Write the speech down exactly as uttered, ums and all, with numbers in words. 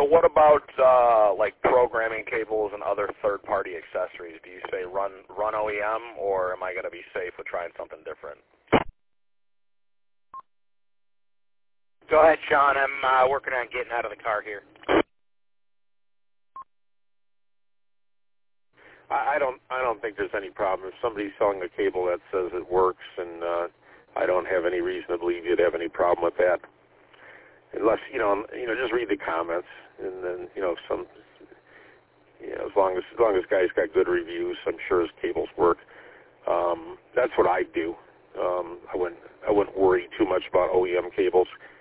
So what about uh, like programming cables and other third-party accessories? Do you say run run O E M, or am I going to be safe with trying something different? Go ahead, Sean. I'm uh, working on getting out of the car here. I don't. I don't think there's any problem. If somebody's selling a cable that says it works, and uh, I don't have any reason to believe you'd have any problem with that. Unless you know, you know, just read the comments, and then you know, some, you know, as long as as long as guy's got good reviews, I'm sure his cables work. Um, that's what I do. Um, I wouldn't. I wouldn't worry too much about O E M cables.